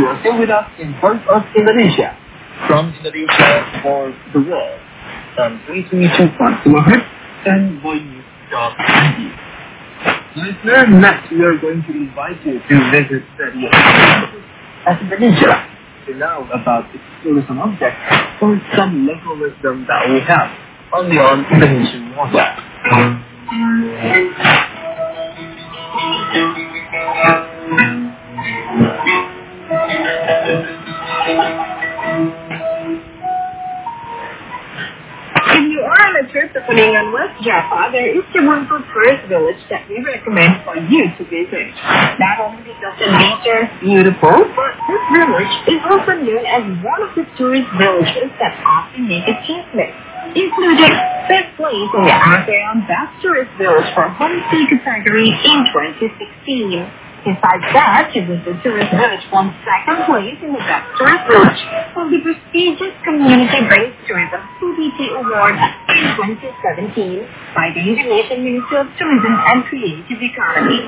you are still with us in Voice of Indonesia. From Indonesia for the world. 332.2 kHz and voice.id. Listener, next we are going to invite you to visit Radio of Indonesia to know about its tourism objects or some local wisdom that we have only on Indonesian water. If you are on a trip to Kuningan, West Java, there is a wonderful tourist village that we recommend for you to visit. Not only because the nature is beautiful, but this village is also known as one of the tourist villages that often make achievements, including fifth place in the ASEAN Best Tourist Village for Homestay category in 2016. Besides that, Ubuntu Tourist Village won second place in the Best Tourist Village of the prestigious Community-Based Tourism CBT Award in 2017 by the Indonesian Ministry of Tourism and Creative Economy.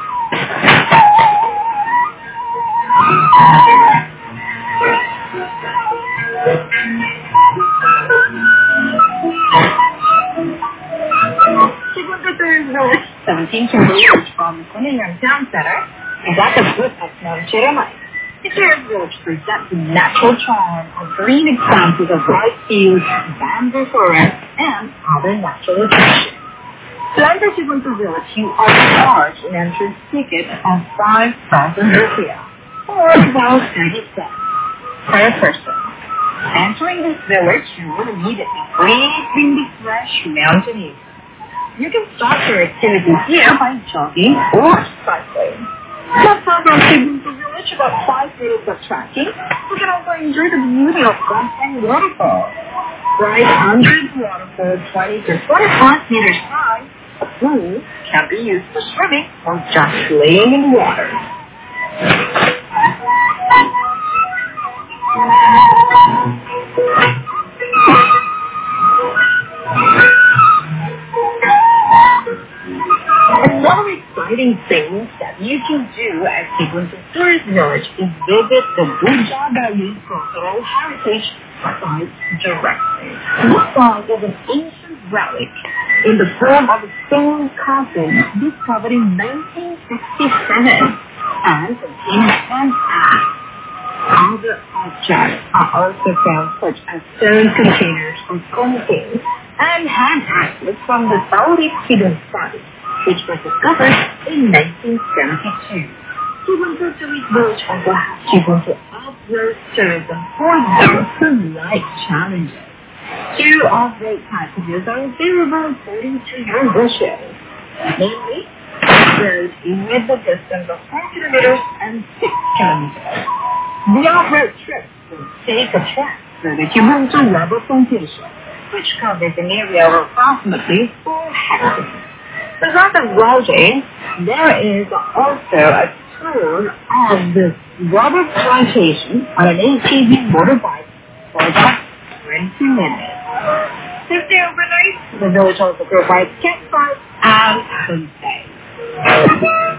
Ubuntu Tourist Village, 17 kilometers from Kuningan Town Center, is at the foot of Mount Ciremai. The tourist village presents the natural charm of green expanses of rice fields, bamboo forests, and other natural attractions. To enter Ubuntu Village, you are charged an entrance ticket of 5,000 rupiah, or about 30 cents per person. Entering this village, you will immediately breathe in the fresh mountain air. You can start your activities here by jogging or cycling. Not far from Ubuntu Village, about 5 minutes of trekking, you can also enjoy the beauty of Gonteng Waterfall. Right under the waterfall, 20 to 25 meters high, a pool can be used for swimming or just laying in the water. Another exciting thing that you can do at Ubuntu Tourist Village is visit the Buja Bali Cultural Heritage Site directly. This site is an ancient relic in the form of a stone coffin discovered in 1967 and containing 10 acts. Other objects are also found, such as stone containers for containers and hand axes from the Saudi hidden site, which was discovered in 1972. Ubuntu Tourist Village also has Ubuntu Off-Road Tourism for those who like challenges. 2 off-road packages are available according to your wishes. Namely, off-road with the distance of 4 kilometers and 6 kilometers. The off-road trip will take a track through the Ubuntu Rubber Plantation, which covers an area of approximately 4 hectares. Besides the riding, there is also a tour of the rubber plantation on an ATV motorbike for about 20 minutes. To stay overnight, the village also provides campsites and homestays.